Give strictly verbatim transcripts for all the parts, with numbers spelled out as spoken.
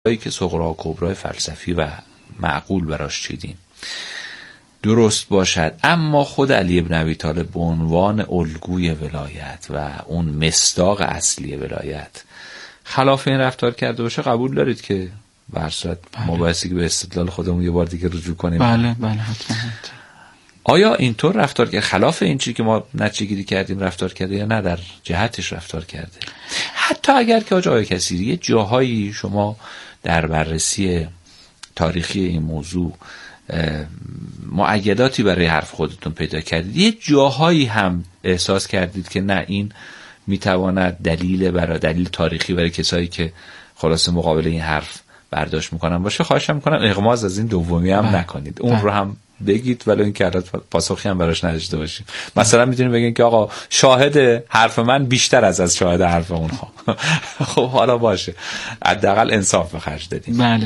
هایی که صغرا و کبرای فلسفی و معقول براش چیدیم درست باشد، اما خود علی بن ابی طالب به عنوان الگوی ولایت و اون مصداق اصلی ولایت خلاف این رفتار کرده باشه، قبول دارید که به هر صورت ما بایستی که به استدلال خودمون یه بار دیگه رجوع کنیم؟ بله بله حتما. آیا اینطور رفتار کرده، خلاف این چیزی که ما نتیجه گیری کردیم رفتار کرده یا نه در جهتش رفتار کرده؟ حتی اگر که آقای کثیری یه جاهایی شما در بررسی تاریخی این موضوع مؤیداتی برای حرف خودتون پیدا کردید، یه جاهایی هم احساس کردید که نه این میتواند دلیل برای دلیل تاریخی برای کسایی که خلاصه مقابل این حرف برداشت میکنن باشه، خواهشم میکنم اغماض از این دومی هم نکنید، اون رو هم بگید ولی این که پاسخی هم براش نداشته باشیم. مثلا میتونید بگین که آقا شاهد حرف من بیشتر از از شاهد حرف اونها. خب حالا باشه، حداقل انصاف به خرج دادیم. بله.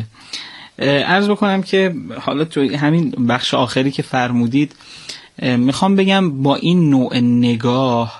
عرض بکنم که حالا تو همین بخش آخری که فرمودید میخوام بگم با این نوع نگاه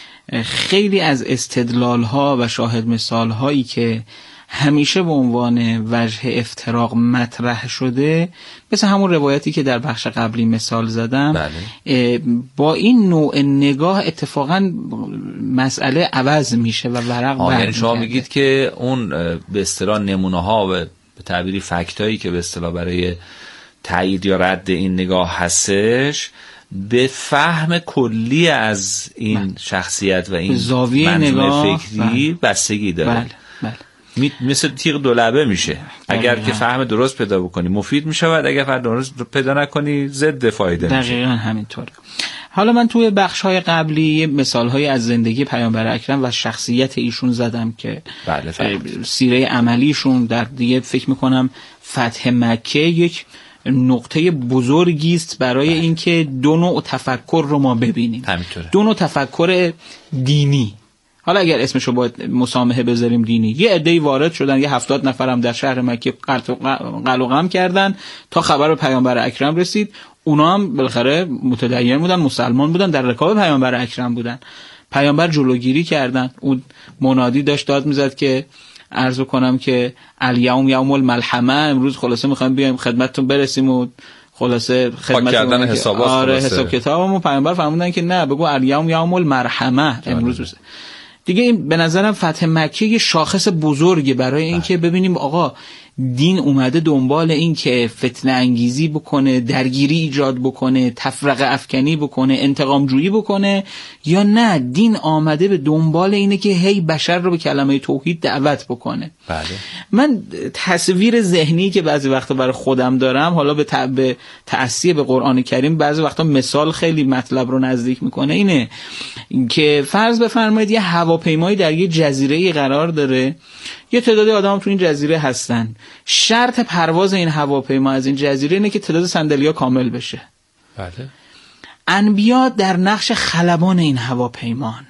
خیلی از استدلال ها و شاهد مثال هایی که همیشه به عنوان وجه افتراق مطرح شده، مثل همون روایتی که در بخش قبلی مثال زدم، بله. با این نوع نگاه اتفاقا مسئله عوض میشه و ورق برمیگرده. یعنی شما میگید که اون به اصطلاح نمونه ها و به تعبیری فکت هایی که به اصطلاح برای تایید یا رد این نگاه هستش به فهم کلی از این بله. شخصیت و این زاویه نگاه فکری بله. بستگی داره. بله. بله. می... مثل تیغ دو لبه میشه. اگر که فهم درست پیدا بکنی مفید میشود، اگر فهم درست پیدا نکنی ضد فایده میشه. دقیقاً همینطوره. حالا من توی بخش‌های قبلی مثال‌های از زندگی پیامبر اکرم و شخصیت ایشون زدم که بله سیره عملیشون در دیگه فکر می‌کنم فتح مکه یک نقطه بزرگی است برای بله. اینکه دو نوع تفکر رو ما ببینیم. همینطوره. دو نوع تفکر دینی. حالا اگر اسمشو باید مسامحه بذاریم دینی، یه عده‌ای وارد شدن، یه هفتاد نفرم در شهر مکه قلق و غم کردن تا خبر پیامبر اکرم رسید. اونا هم بالاخره متدین بودن، مسلمان بودن، در رکاب پیامبر اکرم بودن. پیامبر جلوگیری کردن، اون منادی داشت داد میزد که عرض کنم که الیوم یوم الملحمه، امروز خلاصه میخوایم بیایم خدمتتون برسیم و خلاصه خدمت کردن حسابات آره حساب کتابمون. پیامبر فرمودن که نه، بگو الیوم یوم المرحمه، امروز. دیگه این به نظرم فتح مکه یه شاخص بزرگه برای اینکه ببینیم آقا دین اومده دنبال این که فتنه انگیزی بکنه، درگیری ایجاد بکنه، تفرقه افکنی بکنه، انتقام جویی بکنه، یا نه دین آمده به دنبال اینه که هی بشر رو به کلمه توحید دعوت بکنه. بله. من تصویر ذهنی که بعضی وقتا برای خودم دارم، حالا به تبع تأثیر به قرآن کریم بعضی وقتا مثال خیلی مطلب رو نزدیک میکنه، اینه که فرض بفرمایید یه هواپیمایی در یه جزیره‌ای قرار داره، یه تعدادی آدم تو این جزیره هستن، شرط پرواز این هواپیما از این جزیره اینه که تعداد صندلی‌ها کامل بشه. بله. انبیا در نقش خلبان این هواپیمان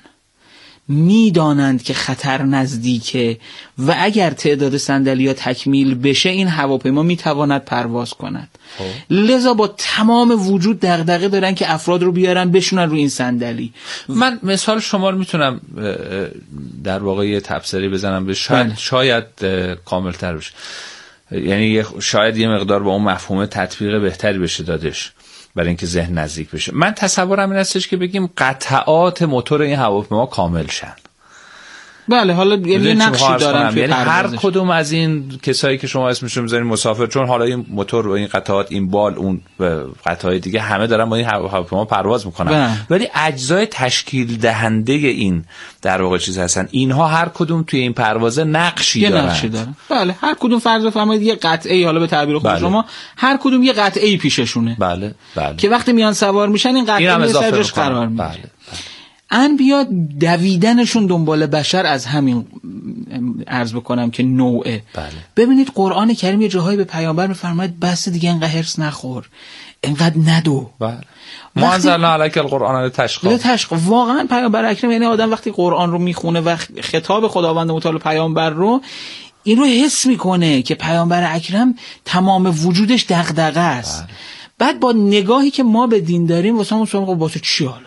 میدانند که خطر نزدیکه و اگر تعداد صندلی‌ها تکمیل بشه این هواپیما میتواند پرواز کند. خب. لذا با تمام وجود دغدغه دارن که افراد رو بیارن بشونن روی این صندلی. من مثال شما رو میتونم در واقع یه تبصره بزنم به شاید شاید کامل‌تر بشه، یعنی شاید یه مقدار با اون مفهوم تطبیق بهتری بشه دادش برای اینکه ذهن نزدیک بشه. من تصورم این هستش که بگیم قطعات موتور این هواپیما کامل شن. بله، حالا یه نقشی دارن، یعنی هر کدوم از این کسایی که شما اسمشون میذارین مسافر، چون حالا این موتور و این قطعات، این بال، اون قطعات دیگه همه دارن با این هواپیما پرواز میکنن، ولی اجزای تشکیل دهنده این در واقع چیز هستن، اینها هر کدوم توی این پروازه نقشی دارن. نقشی دارن. بله، هر کدوم فرض بفرمایید یه قطعه، حالا به تعبیر خود بله. شما هر کدوم یه قطعه پیششونه. بله بله. که وقتی میان سوار میشن این قطعه سرش قرار میگیره. بله. انبیا دویدنشون دنبال بشر از همین عرض بکنم که نوعه. بله. ببینید قرآن کریم یه جاهایی به پیامبر میفرماید بس دیگه اینقدر هرس نخور، اینقدر ندو. بله. ما انزلنا علیک القرآن لتشقی. لتشقی. واقعا پیامبر اکرم، یعنی آدم وقتی قرآن رو میخونه و خطاب خداوند متعال پیامبر رو این رو حس میکنه که پیامبر اکرم تمام وجودش دغدغه است. بله. بعد با نگاهی که ما به دین داریم واسه همون سوال واسه چی حالا؟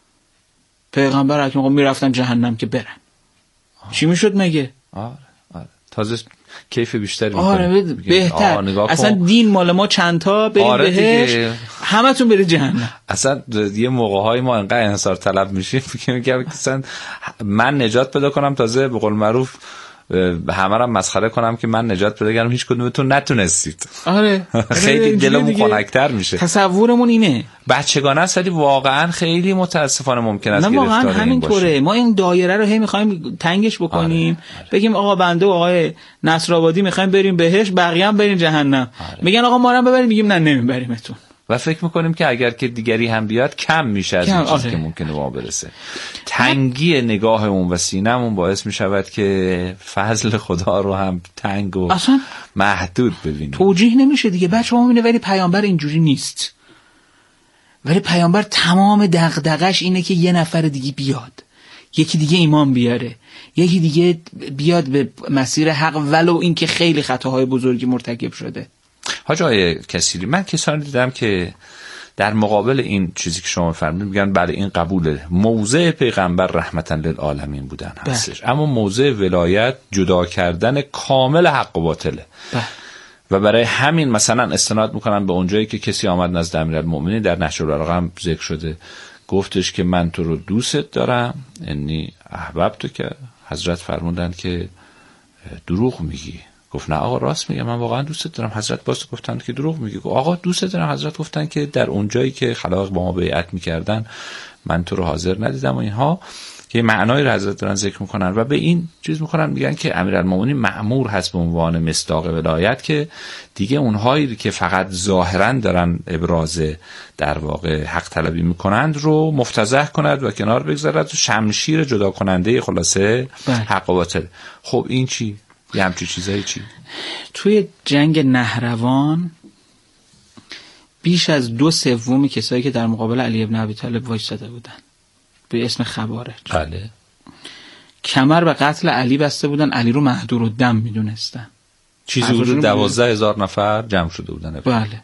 پیغمبر اکرم میرفتن جهنم که برن. آه. چی میشد مگه؟ آره آره. تازه کیف بیشتری آره میکنیم. بهتر. اصلا دین مال ما چند تا بریم آره بهش همتون برید جهنم. اصلا یه موقع های ما انقدر انصار طلب میشیم که میگم مثلا من نجات پیدا کنم، تازه به قول معروف همه را مسخره کنم که من نجات پیدا کردم، هیچ کدومتون نتونستید. آره خیلی دلمون خنک‌تر میشه. تصورمون اینه بچگانه است، ولی واقعا خیلی متاسفانه ممکن است گرفتار این باشه. نه واقعا همینطوره. ما این دایره رو هی می‌خوایم تنگش بکنیم. آره. آره. بگیم آقا بنده و آقای نصرآبادی می‌خوایم بریم بهش، بقیه هم بریم جهنم. آره. میگن آقا ما رو ببریم، میگیم نه نمیبریمتون. و فکر میکنیم که اگر که دیگری هم بیاد کم میشه از این چیزی که ممکنه ما برسه. تنگی نگاهمون و سینمون باعث میشود که فضل خدا رو هم تنگ و اصلا محدود ببینیم. توجیه نمیشه دیگه. بچه ها میبینه ولی پیامبر اینجوری نیست. ولی پیامبر تمام دغدغش اینه که یه نفر دیگه بیاد، یکی دیگه ایمان بیاره، یکی دیگه بیاد به مسیر حق، ولو اینکه خیلی خطاهای بزرگی مرتکب شده. حاج آقای کثیری، من کسانی دیدم که در مقابل این چیزی که شما فرمودید میگن بله این قبوله، موضع پیغمبر رحمتا للعالمین بودن هستش، اما موضع ولایت جدا کردن کامل حق و باطله. بله. و برای همین مثلا استناد میکنن به اونجایی که کسی آمد نزد امیرالمومنین، در نهج البلاغه هم ذکر شده، گفتش که من تو رو دوست دارم، یعنی احببت، که حضرت فرمودن که دروغ میگی. گفت نه آقا راست میگم، من واقعا دوست دارم. حضرت باز گفتن که دروغ میگی. گفت آقا دوست دارم. حضرت گفتن که در اون جایی که خلائق با ما بیعت میکردن من تو رو حاضر ندیدم و اینها، که معنای رو حضرت دارن ذکر میکنن و به این چیز میکنن، میگن که امیرالمومنین مأمور هست به عنوان مصداق ولایت که دیگه اونهایی که فقط ظاهرا دارن ابراز در واقع حق طلبی میکنند رو مفتضح کند و کنار بگذارد و شمشیر جدا کننده خلاصه حق و باطل. خب این چی؟ یه همچی چیزایی چی؟ توی جنگ نهروان بیش از دو سوم کسایی که در مقابل علی ابن ابی طالب وایساده بودن به اسم خوارج، بله، کمر به قتل علی بسته بودن، علی رو مهدور الدم میدونستن. چیزی حدود دوازده هزار نفر جمع شده بودن. بله،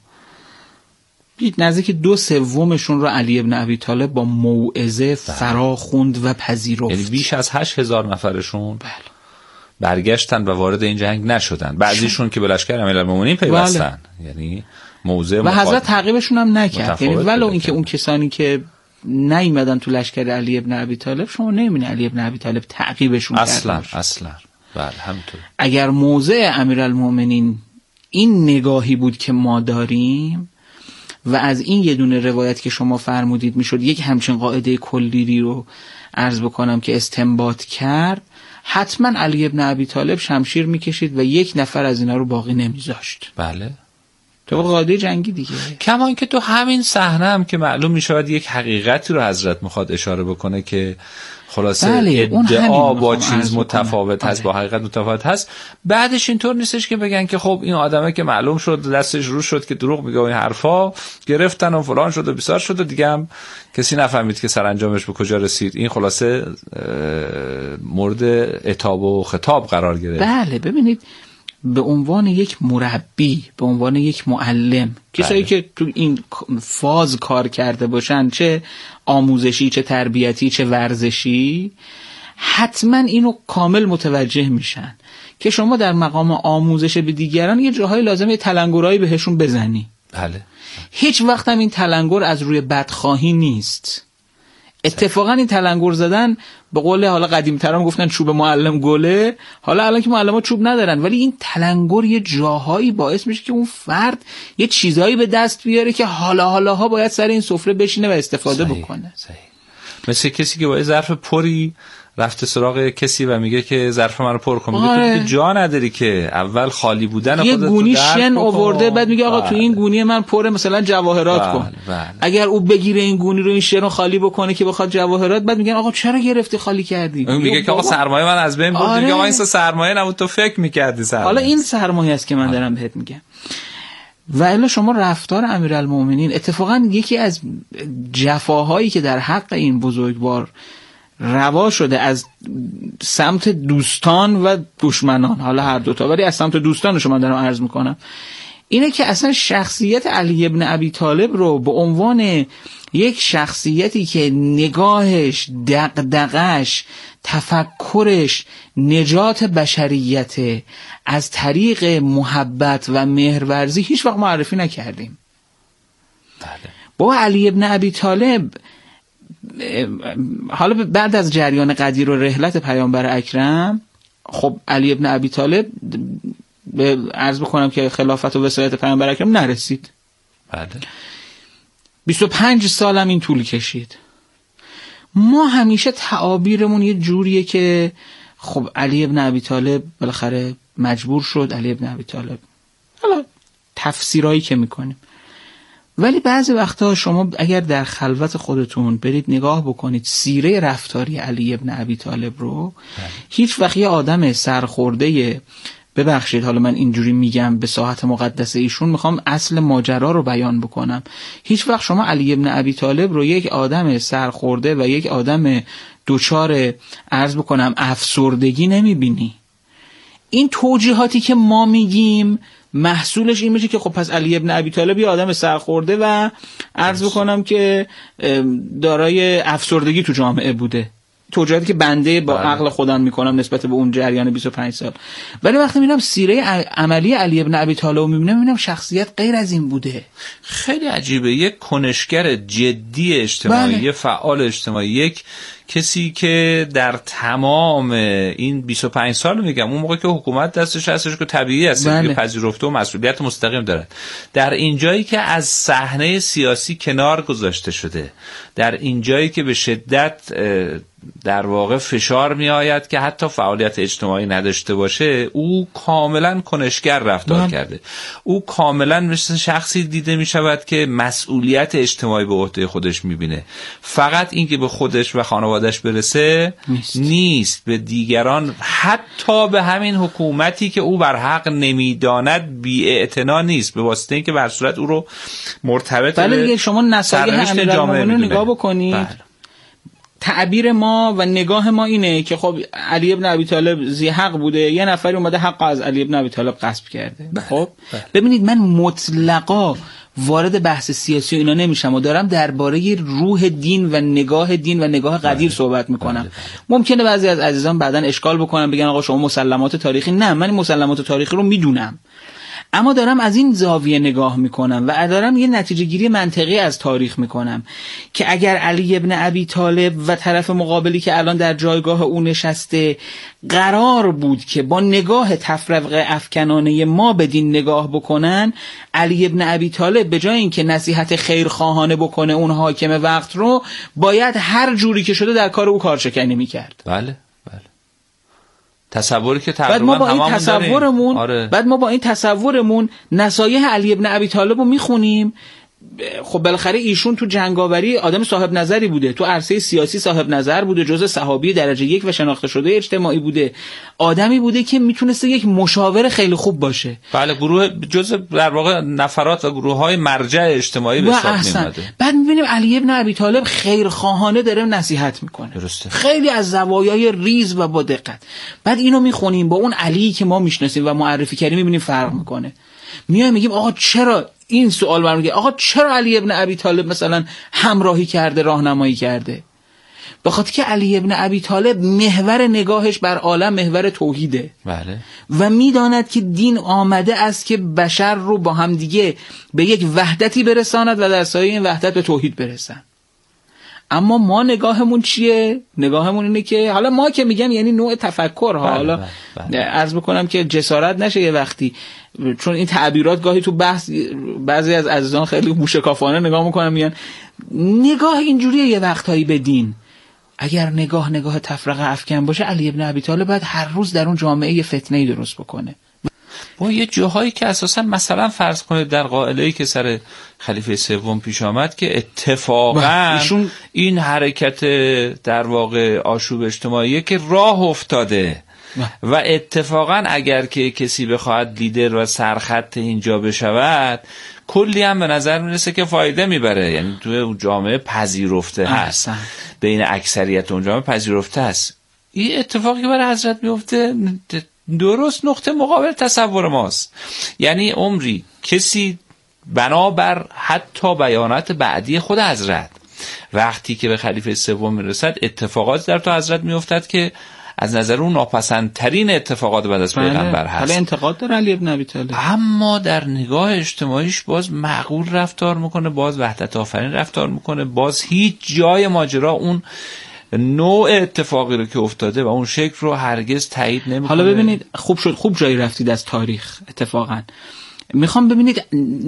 بیت نزدیک دو سومشون رو علی ابن ابی طالب با موعظه فرا خوند و پذیرفت. یعنی بیش از هشت هزار نفرشون بله برگشتن و وارد این جنگ نشدن. بعضیشون که به لشکر امیرالمومنین پیوستن. بله. یعنی موضع و حضرت تعقیبشون هم نکرد. یعنی ولو اینکه اون کسانی که نیومدن تو لشکر علی ابن ابی طالب، شما نمی‌بینید علی ابن ابی طالب تعقیبشون کرد. اصلا اصلا بله همینطور. اگر موضع امیرالمومنین این نگاهی بود که ما داریم و از این یه دونه روایت که شما فرمودید میشد یک همچین قاعده کلی رو عرض بکنم که استنباط کرد، حتما علی ابن ابی طالب شمشیر میکشید و یک نفر از اینا رو باقی نمیذاشت. بله، تو قاعده جنگی دیگه. کما اینکه تو همین صحنه هم که معلوم میشود یک حقیقتی رو حضرت میخواد اشاره بکنه که خلاصه بله، ادعا با چیز متفاوت هست، با حقیقت متفاوت هست، بعدش اینطور نیستش که بگن که خب این آدمه که معلوم شد دستش رو شد که دروغ میگه و این حرفا، گرفتن و فلان شد و بیسار شد و دیگه هم کسی نفهمید که سرانجامش به کجا رسید. این خلاصه مورد عتاب و خطاب قرار گرفت. بله ببینید، به عنوان یک مربی، به عنوان یک معلم، کسایی بله. که تو این فاز کار کرده باشن، چه آموزشی، چه تربیتی، چه ورزشی، حتما اینو کامل متوجه میشن که شما در مقام آموزش به دیگران یه جاهای لازمه یه تلنگرایی بهشون بزنی. بله. هیچ وقت هم این تلنگر از روی بدخواهی نیست. اتفاقا این تلنگر زدن به قول حالا قدیم‌ترام گفتن چوب معلم گله، حالا الان که معلم‌ها چوب ندارن، ولی این تلنگر یه جاهایی باعث میشه که اون فرد یه چیزایی به دست بیاره که حالا حالاها باید سر این سفره بشینه و استفاده صحیح. بکنه. صحیح. مثل کسی که با ظرف پری رفته سراغ کسی و میگه که ظرف منو پر کن، میگه تو جا نداری که اول خالی بودن خودت، یه گونی شن آورده، بعد میگه آقا تو این گونی من پر مثلا جواهرات بله. کن بله. اگر او بگیره این گونی رو، این شن رو خالی بکنه که بخواد جواهرات، بعد میگن آقا چرا گرفتی خالی کردی؟ اون میگه که آقا سرمایه من از بین برد. آره. میگه آقا این سرمایه نبود، تو فکر میکردی سرمایه. حالا این سرمایه است که من آره. دارم بهت میگم. و الا شما رفتار امیرالمومنین، اتفاقا یکی از جفاهایی که در حق این بزرگوار روا شده از سمت دوستان و دشمنان، حالا هر دوتا، ولی از سمت دوستان شما دارم عرض میکنم، اینه که اصلا شخصیت علی ابن ابی طالب رو به عنوان یک شخصیتی که نگاهش، دغدغش، تفکرش نجات بشریت از طریق محبت و مهرورزی هیچ وقت معرفی نکردیم. بله. با علی ابن ابی طالب حالا بعد از جریان قدیر و رحلت پیامبر اکرم، خب علی ابن ابی طالب عرض بکنم که خلافت و وصایت پیامبر اکرم نرسید. بله. بیست و پنج سالم این طول کشید. ما همیشه تعابیرمون یه جوریه که خب علی ابن ابی طالب بالاخره مجبور شد، علی ابن ابی طالب، حالا تفسیرایی که میکنیم، ولی بعضی وقتا شما اگر در خلوت خودتون برید نگاه بکنید سیره رفتاری علی ابن ابی طالب رو، هیچ وقت یه آدم سرخورده، ببخشید حالا من اینجوری میگم به ساحت مقدس ایشون میخوام اصل ماجرا رو بیان بکنم، هیچ وقت شما علی ابن ابی طالب رو یک آدم سرخورده و یک آدم دوچار عرض بکنم افسردگی نمیبینی. این توجیهاتی که ما میگیم محصولش این میشه که خب پس علی ابن ابی طالب یه آدم سرخورده و عرض بکنم که دارای افسردگی تو جامعه بوده. توجیهاتی که بنده با بله. عقل خودم میکنم نسبت به اون جریان بیست و پنج سال. ولی وقتی میبینم سیره عملی علی ابن ابی طالب رو میبینم میبینم شخصیت غیر از این بوده. خیلی عجیبه. یک کنشگر جدی اجتماعی، بله. فعال اجتماعی، یک کسی که در تمام این بیست و پنج سال میگم اون موقع که حکومت دستش هستش که طبیعی است، بله. پذیرفته و مسئولیت مستقیم دارد، در این جایی که از صحنه سیاسی کنار گذاشته شده، در این جایی که به شدت در واقع فشار می آید که حتی فعالیت اجتماعی نداشته باشه، او کاملا کنشگر رفتار بله. کرده. او کاملا مثل شخصی دیده می شود که مسئولیت اجتماعی به عهده خودش می بینه. فقط این که به خودش و خانوادش برسه نیست. نیست به دیگران، حتی به همین حکومتی که او بر حق نمیداند بی‌اعتنا نیست، به واسطه اینکه بر صورت او رو مرتبط بله دیگه. شما نصایح امیرالمومنین رو نگاه بکنید، بله. تعبیر ما و نگاه ما اینه که خب علی ابن ابی طالب ذی حق بوده، یه نفری اومده حق از علی ابن ابی طالب غصب کرده. بله. خب بله. ببینید من مطلقا وارد بحث سیاسی اینا نمیشم و دارم درباره روح دین و نگاه دین و نگاه قدیر بله. صحبت میکنم. بله بله. ممکنه بعضی از عزیزان بعداً اشکال بکنن بگن آقا شما مسلمات تاریخی، نه من مسلمات تاریخی رو میدونم، اما دارم از این زاویه نگاه میکنم و دارم یه نتیجه گیری منطقی از تاریخ میکنم که اگر علی ابن ابی طالب و طرف مقابلی که الان در جایگاه او نشسته قرار بود که با نگاه تفرقه افکنانه ما به دین نگاه بکنن، علی ابن ابی طالب به جای اینکه نصیحت خیرخواهانه بکنه اون حاکم وقت رو، باید هر جوری که شده در کار او کارشکنی میکرد. بله تصوری که تقریبا بعد ما با این تصورمون آره. بعد ما با این تصورمون نصایح علی ابن ابی طالب رو میخونیم. خب بالاخره ایشون تو جنگاوری آدم صاحب نظری بوده، تو عرصه سیاسی صاحب نظر بوده، جزء صحابی درجه یک و شناخته شده اجتماعی بوده، آدمی بوده که میتونسته یک مشاور خیلی خوب باشه. بله گروه جزء در واقع نفرات و گروه‌های مرجع اجتماعی به حساب میومده. بعد میبینیم علی ابن ابی طالب خیرخواهانه داره نصیحت میکنه، درسته، خیلی از زوایای ریز و با دقت. بعد اینو میخونیم با اون علی که ما میشناسیم و معرفی کردیم میبینیم فرق میکنه. میایم میگیم آقا چرا این سوال برمیگه، آقا چرا علی ابن ابی طالب مثلا همراهی کرده، راهنمایی کرده؟ به خاطر که علی ابن ابی طالب محور نگاهش بر عالم محور توحیده. بله. و میداند که دین آمده است که بشر رو با هم دیگه به یک وحدتی برساند و در سایه این وحدت به توحید برسن. اما ما نگاهمون چیه؟ نگاهمون اینه که حالا ما که میگم یعنی نوع تفکر ها، حالا عرض بکنم که جسارت نشه یه وقتی، چون این تعبیرات گاهی تو بحث بعضی از عزیزان خیلی موشکافانه نگاه میکنن، میگن نگاه اینجوریه یه وقتایی به دین. اگر نگاه نگاه تفرقه افکن باشه، علی ابن ابی طالب باید هر روز در اون جامعه یه فتنه‌ای درست بکنه. با یه جاهایی که اساسا مثلا فرض کنید در قائله‌ای که سر خلیفه سوم پیش آمد که اتفاقا این حرکت در واقع آشوب اجتماعی که راه افتاده و اتفاقا اگر که کسی بخواهد لیدر و سرخط اینجا بشود، کلی هم به نظر میرسه که فایده میبره، یعنی توی جامعه پذیرفته هست، بین اکثریت اون جامعه پذیرفته هست. این اتفاقی برای حضرت میفته درست نقطه مقابل تصور ماست. یعنی عمری کسی بنابر حتی بیانات بعدی خود حضرت وقتی که به خلیفه سوم میرسد اتفاقات در تو حضرت میافتد که از نظر اون ناپسندترین اتفاقات بعد از پیغمبر هست. حالا انتقاد داره علی ابن ابی طالب، اما در نگاه اجتماعیش باز معقول رفتار میکنه، باز وحدت آفرین رفتار میکنه، باز هیچ جای ماجرا اون نوع اتفاقی رو که افتاده و اون شکل رو هرگز تایید نمیکنه. حالا ببینید خوب شد، خوب جایی رفتید از تاریخ. اتفاقا میخوام ببینید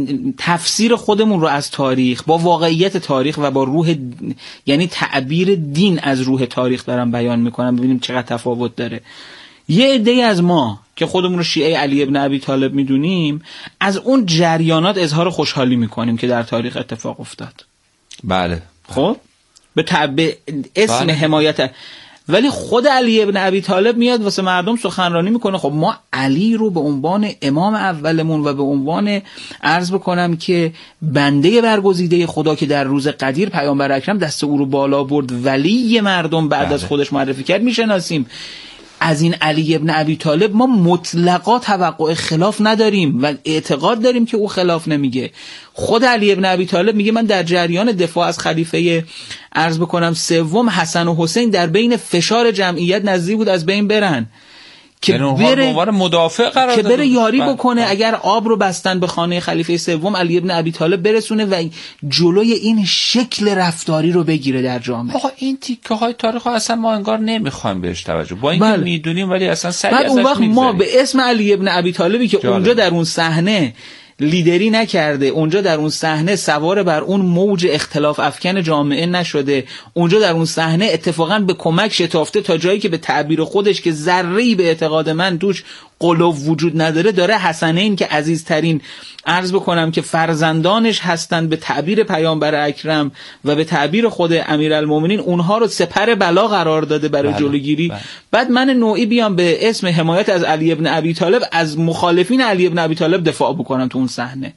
تفسیر خودمون رو از تاریخ با واقعیت تاریخ و با روح، یعنی تعبیر دین از روح تاریخ دارم بیان میکنم، ببینیم چقدر تفاوت داره. یه عده‌ای از ما که خودمون رو شیعه علی ابن ابی طالب میدونیم از اون جریانات اظهار خوشحالی میکنیم که در تاریخ اتفاق افتاد. بله. خب به تعبیر اسم بله. حمایت، ولی خود علی ابن ابی طالب میاد واسه مردم سخنرانی میکنه. خب ما علی رو به عنوان امام اولمون و به عنوان عرض بکنم که بنده برگزیده خدا که در روز قدیر پیامبر اکرم دست او رو بالا برد ولی مردم بعد بله. از خودش معرفی کرد میشناسیم. از این علی ابن ابی طالب ما مطلقا توقع خلاف نداریم و اعتقاد داریم که او خلاف نمیگه. خود علی ابن ابی طالب میگه من در جریان دفاع از خلیفه عرض بکنم سوم حسن و حسین در بین فشار جمعیت نزدیک بود از بین برن که بره مدافع قرار که بره داره. یاری بله. بکنه. بله. اگر آب رو بستن به خانه خلیفه سوم علی ابن ابی طالب برسونه و جلوی این شکل رفتاری رو بگیره در جامعه. آقا این تیکه های تاریخ اصلا ما انگار نمیخوایم بهش توجه، با اینکه بله. میدونیم ولی اصلا سری بعد اون وقت میگذاریم. ما به اسم علی ابن ابی طالبی که جالب. اونجا در اون صحنه لیدری نکرده، اونجا در اون صحنه سوار بر اون موج اختلاف افکن جامعه نشده، اونجا در اون صحنه اتفاقا به کمک شتافته تا جایی که به تعبیر خودش که ذره‌ای به اعتقاد من توش قلو وجود نداره داره حسنین که عزیزترین عرض بکنم که فرزندانش هستند به تعبیر پیامبر اکرم و به تعبیر خود امیرالمومنین اونها رو سپر بلا قرار داده برای بله. جلوگیری بله. بعد من نوعی بیام به اسم حمایت از علی ابن ابی طالب از مخالفین علی ابن ابی طالب دفاع بکنم تو اون صحنه.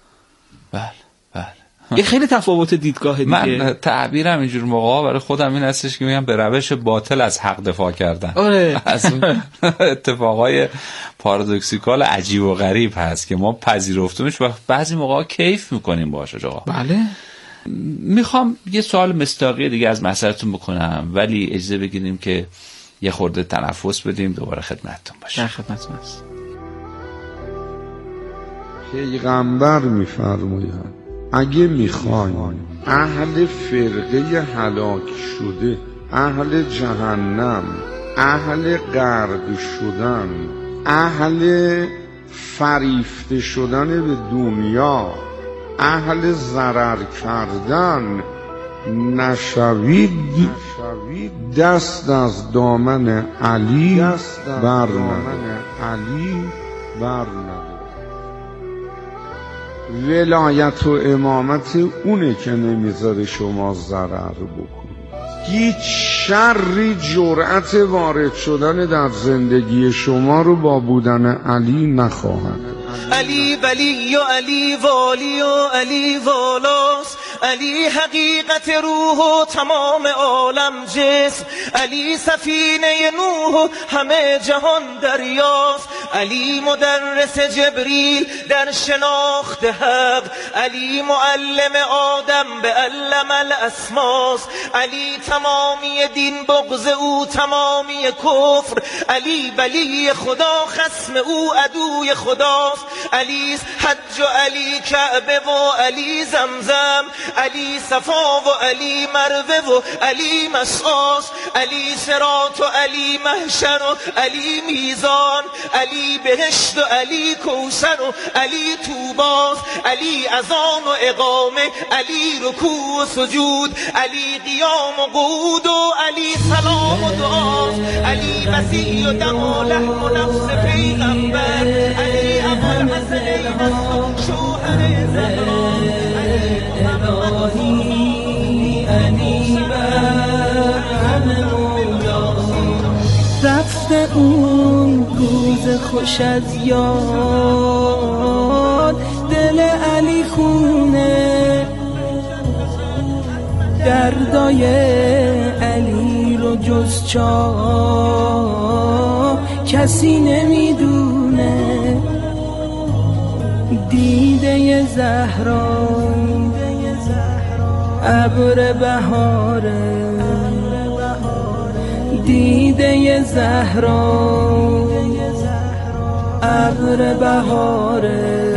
بله بله. یه خیلی تفاوت دیدگاه دیگه. من تعبیرم اینجور موقعا برای خودم این هستش که میگم به روش باطل از حق دفاع کردن. آره. از اون اتفاقای پارادوکسیکال عجیب و غریب هست که ما پذیرفتیمش و بعضی موقعا کیف میکنیم باهاش. آقا بله. میخوام یه سوال مصداقی دیگه از مسئله‌تون بکنم ولی اجازه بگیریم که یه خورده تنفس بدیم دوباره خدمتتون باشیم. در خدمتتون هست. پیغمبر میفرمایند اگه میخواین اهل فرقه هلاک شده، اهل جهنم، اهل غرق شدن، اهل فریفته شدن به دنیا، اهل ضرر کردن نشوید، دست از دامن علی بر ندارید. ولایت و امامت اونه که نمیذاره شما ضرر بکنید. هیچ شری جرأت وارد شدن در زندگی شما رو با بودن علی نخواهد. علی ولی و علی والی و علی والاست، علی حقیقت روح و تمام عالم جسم، علی سفینه نوح و همه جهان دریاست، علی مدرس جبریل در شناخت حق، علی معلم آدم به علم الاسماست، علی تمامی دین بغض او تمامی کفر، علی ولی خدا خصم او عدوی خداست، علی حج و علی کعبه و علی زمزم، علی صفا و علی مروه و علی مسعاس، علی صراط و علی محشر و علی میزان، علی بهشت و علی کوثر و علی طوباس، علی اذان و اقامه، علی رکوع و سجود، علی قیام و قعود و علی سلام و دعا، علی مسیح و دم و لحم و نفس پیغمبر، علی ابوالحسن ایمن شوهر زهرا، الهی علی بر همه مولا. رفته اون روز خوش از یاد، دل علی خونه، دردای علی رو جز چا کسی نمیدونه دیده زهرا ابر بهاره، دیده زهرا ابر بهاره،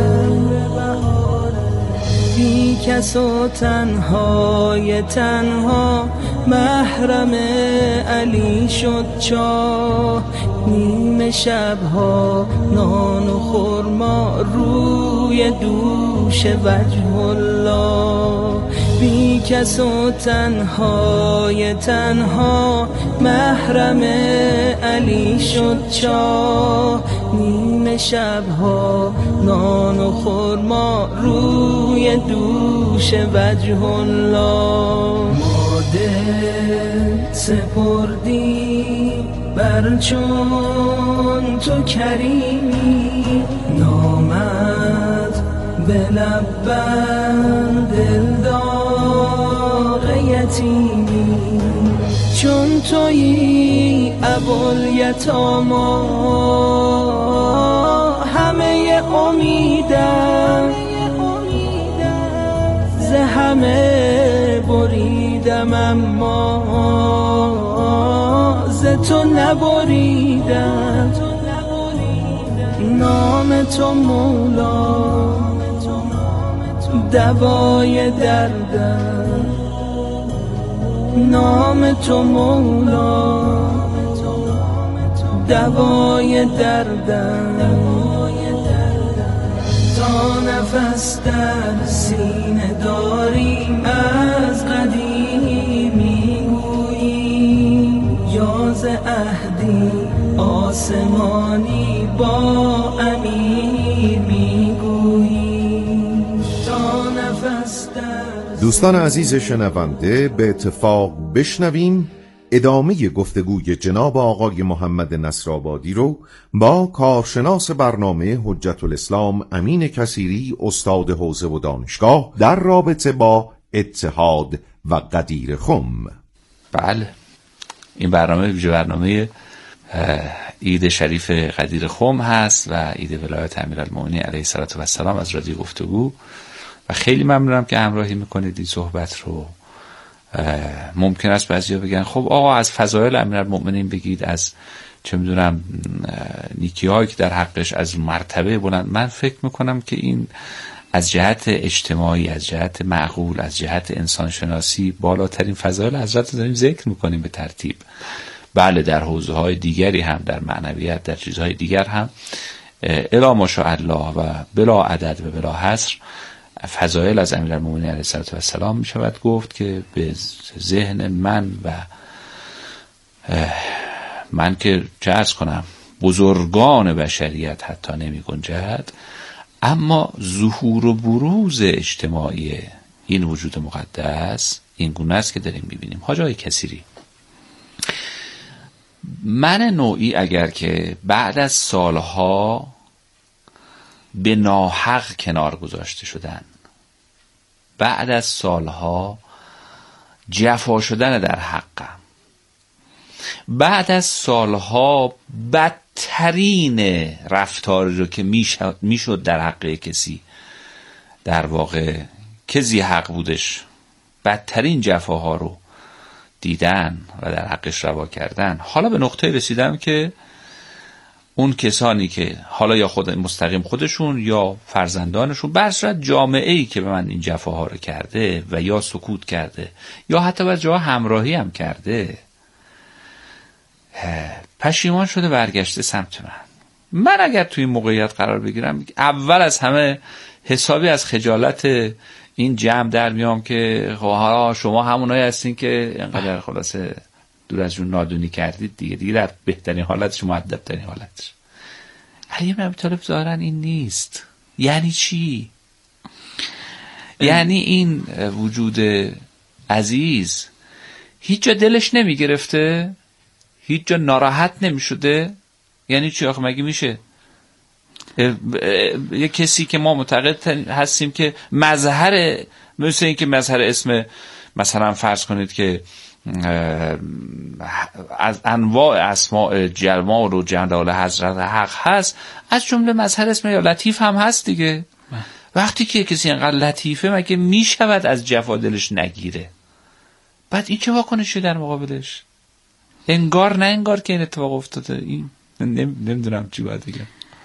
بی کس و تنهای تنها محرم علی شد چاه، نیمه شبها نان و خرما روی دوش وجه الله، بی کس و تنهای تنها محرم علی شد چاه، نیمه شبها نان و خرما روی دوش وجه الله. ما دل سپردی بر چون تو کریمی، نامت به لبم دلدار یتیمی، چون تویی ابوالیتاما همه امیدم، ز همه بریدم اما ز تو نبریدم، نام تو مولا دوای دردم، نام تو مولا دوای دردم، تا نفس در سینه داریم از قدیم میگوییم، یا ز عهدی آسمانی با امیر میگوییم، تا نفس در. دوستان عزیز شنونده، به اتفاق بشنویم ادامه گفتگوی جناب آقای محمد نصرآبادی رو با کارشناس برنامه حجت الاسلام امین کثیری، استاد حوزه و دانشگاه، در رابطه با اتحاد و غدیر خم. بله، این برنامه ویژه برنامه عید شریف غدیر خم هست و عید ولایت امیرالمومنین علیه السلام از رادیو گفتگو و خیلی ممنونم که همراهی میکنید این صحبت رو. ممکن است بعضیا بگن خب آقا از فضایل امیرالمومنین بگید، از چه میدونم نیکی هایی که در حقش، از مرتبه بلند. من فکر میکنم که این از جهت اجتماعی، از جهت معقول، از جهت انسانشناسی بالاترین فضایل حضرت داریم ذکر میکنیم به ترتیب. بله در حوزه های دیگری هم، در معنویت، در چیزهای دیگر هم الا ماشاءالله و بلا عدد و بلا حصر فضایل از امیرالمومنین علیه السلام می شود گفت که به ذهن من و من که چه عرض کنم بزرگان بشریت حتی نمی گنجد، اما ظهور و بروز اجتماعی این وجود مقدس این گونه است که داریم می بینیم. حاج آقای کثیری، من نوعی اگر که بعد از سالها به ناحق کنار گذاشته شدن، بعد از سالها جفا شدن در حقم، بعد از سالها بدترین رفتاری رو که میشد در حق کسی در واقع که ذی حق بودش بدترین جفاها رو دیدن و در حقش روا کردن، حالا به نقطه رسیدم که اون کسانی که حالا یا خود مستقیم خودشون یا فرزندانشون، بر صورت جامعه‌ای که به من این جفاها رو کرده و یا سکوت کرده یا حتی بعضی جاها همراهی هم کرده، پشیمان شده برگشته سمت من. من اگر توی این موقعیت قرار بگیرم، اول از همه حسابی از خجالت این جمع در میام که حالا شما همونایی هستین که اینقدر خلاصه دور از جون نادونی کردید دیگه دیگه در بهترین حالتش، مؤدب‌ترین حالتش. علی بن ابی طالب ظاهراً این نیست. یعنی چی؟ یعنی این وجود عزیز هیچ جا دلش نمی گرفته، هیچ جا ناراحت نمی شده. یعنی چی آخه؟ مگه میشه یه کسی که ما معتقد هستیم که مظهر، مثل این که مظهر اسم مثلا فرض کنید که از انواع اسماء جلال و جلال حضرت حق هست، از جمله مظهر اسم یا لطیف هم هست دیگه. وقتی که کسی اینقدر لطیفه مگه میشود از جفا دلش نگیره؟ بعد این چه واکنشی در مقابلش؟ انگار نه انگار که این اتفاق افتاده. این نمیدونم چی باید بگم.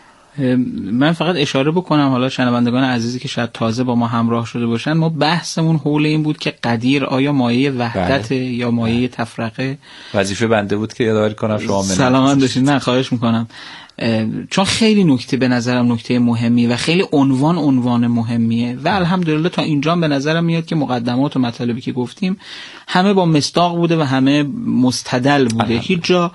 من فقط اشاره بکنم حالا شنوندگان عزیزی که شاید تازه با ما همراه شده باشن، ما بحثمون حول این بود که قدیر آیا مایه وحدت بله. یا مایه بله. تفرقه. وظیفه بنده بود که یادآوری کنم شما من سلامت باشید. نه خواهش میکنم، چون خیلی نکته به نظرم نکته مهمی و خیلی عنوان عنوان مهمیه و الحمدلله تا اینجا به نظرم میاد که مقدمات و مطالبی که گفتیم همه با مصداق بوده و همه مستدل بوده. هیچ جا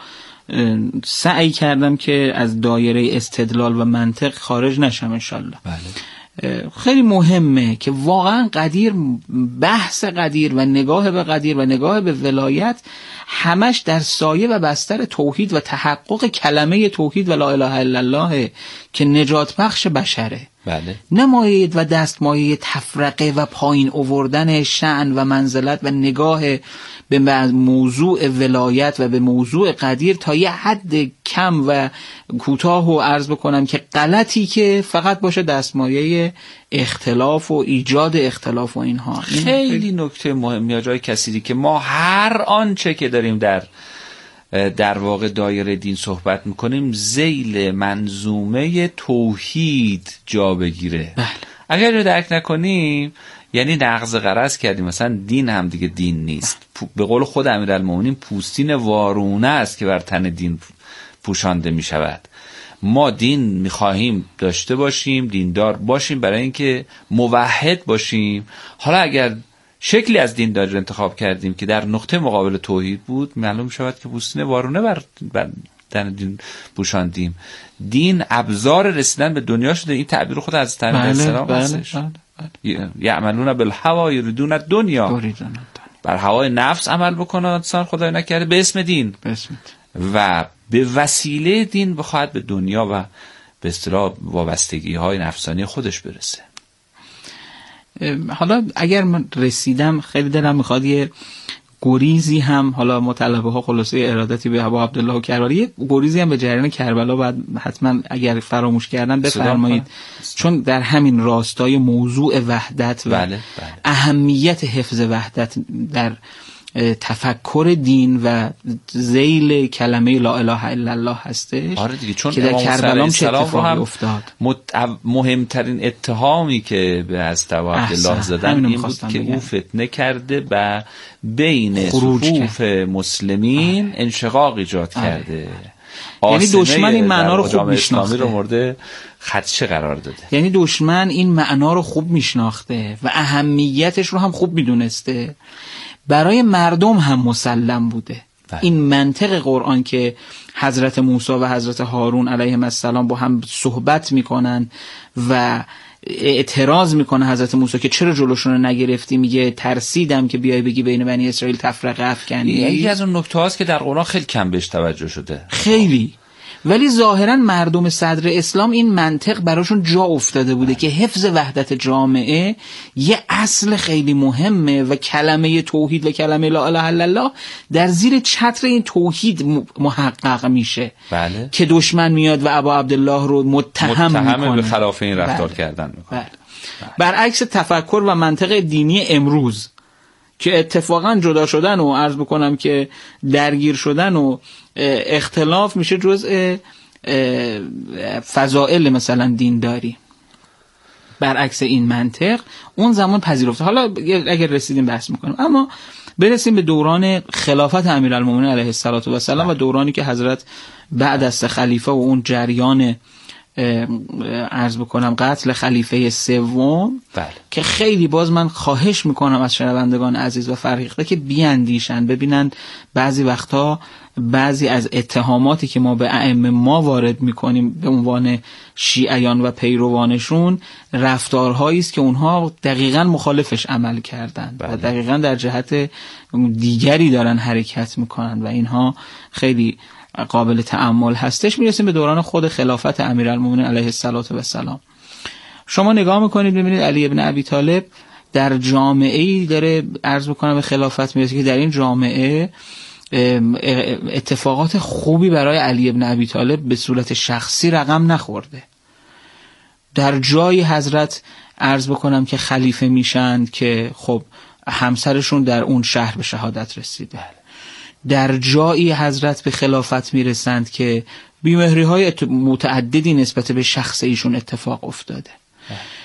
سعی کردم که از دایره استدلال و منطق خارج نشم انشالله. بله. خیلی مهمه که واقعا قدیر، بحث قدیر و نگاه به قدیر و نگاه به ولایت همش در سایه و بستر توحید و تحقق کلمه توحید و لا اله الا الله که نجات بخش بشره. بله. نمایید و دستمایه تفرقه و پایین آوردن شأن و منزلت و نگاه به موضوع ولایت و به موضوع قدیر تا یه حد کم و کوتاه و عرض بکنم که غلطی که فقط باشه دستمایه اختلاف و ایجاد اختلاف و اینها. خیلی نکته مهمی جای کثیری که ما هر آنچه که داریم در در واقع دایره دین صحبت میکنیم ذیل منظومه توحید جا بگیره. بله. اگر رو درک نکنیم یعنی نقض غرض کردیم، مثلا دین هم دیگه دین نیست. به قول خود امیرالمومنین پوستین وارونه است که بر تن دین پوشانده می شود. ما دین میخواهیم داشته باشیم، دیندار باشیم برای اینکه موحد باشیم. حالا اگر شکلی از دین دار انتخاب کردیم که در نقطه مقابل توحید بود، معلوم شود که پوستین وارونه بر, بر تن دین پوشاندیم. دین ابزار رسیدن به دنیا شده. این تعبیر خود از تعبیر السلام هستش. یعملون بالهوا یریدون الدنیا، بر هوای نفس عمل بکنه انسان، خدای نکرده به اسم دین و به وسیله دین بخواهد به دنیا و به اصطلاح وابستگی های نفسانی خودش برسه. حالا اگر من رسیدم خیلی دلم میخواد یه گریزی هم، حالا مطلبه ها خلاصه ارادتی به ابا عبدالله و کراری، یه گریزی هم به جریان کربلا بعد حتما اگر فراموش کردم بفرمایید، چون در همین راستای موضوع وحدت و بله، بله. اهمیت حفظ وحدت در تفکر دین و ذیل کلمه لا اله الا الله هستش. آره دیگه، چون که در کربلا چه اتفاقی افتاد. مهمترین اتهامی که به حضرت عبدالله زدن این بود که او فتنه کرده و بین صفوف مسلمین انشقاق ایجاد کرده. یعنی دشمن این معنا رو خوب میشناخته، رو مورد خدشه قرار داده. یعنی دشمن این معنا رو خوب میشناخته و اهمیتش رو هم خوب میدونسته، برای مردم هم مسلم بوده. بله. این منطق قرآن که حضرت موسی و حضرت هارون علیهم السلام با هم صحبت میکنن و اعتراض میکنه حضرت موسی که چرا جلوشون رو نگرفتی، میگه ترسیدم که بیای بگی بین بنی اسرائیل تفرقه افکنی. یکی از اون نکته هاست که در قرآن خیلی کم بهش توجه شده، خیلی، ولی ظاهرا مردم صدر اسلام این منطق براشون جا افتاده بوده که حفظ وحدت جامعه یه اصل خیلی مهمه و کلمه توحید و کلمه لا اله الا الله در زیر چتر این توحید محقق میشه. بله. که دشمن میاد و ابا عبدالله رو متهم, متهم میکنه به خلاف این رفتار بله. کردن میکنه. بله. بله. برعکس تفکر و منطق دینی امروز که اتفاقا جدا شدن و عرض بکنم که درگیر شدن و اختلاف میشه جزء فضائل مثلا دینداری. برعکس این منطق اون زمان پذیرفته. حالا اگر رسیدیم بحث میکنیم، اما برسیم به دوران خلافت امیرالمومنین علیه السلام و دورانی که حضرت بعد از خلیفه و اون جریان عرض بکنم قتل خلیفه سوم، بله. که خیلی باز من خواهش میکنم از شنوندگان عزیز و فرهیخته که بیاندیشن، ببینن بعضی وقتا بعضی از اتهاماتی که ما به ائمه ما وارد میکنیم به عنوان شیعیان و پیروانشون رفتارهایی است که اونها دقیقاً مخالفش عمل کردن بله. و دقیقاً در جهت دیگری دارن حرکت میکنن و اینها خیلی قابل تأمل هستش. میرسیم به دوران خود خلافت امیرالمومنین علیه السلام. شما نگاه میکنید ببینید علی ابن ابی طالب در جامعه‌ای داره عرض بکنم به خلافت میرسه که در این جامعه اتفاقات خوبی برای علی ابن ابی طالب به صورت شخصی رقم نخورده. در جایی حضرت عرض بکنم که خلیفه میشن که خب همسرشون در اون شهر به شهادت رسیده. در جایی حضرت به خلافت میرسند که بیمهری های متعددی نسبت به شخص ایشون اتفاق افتاده.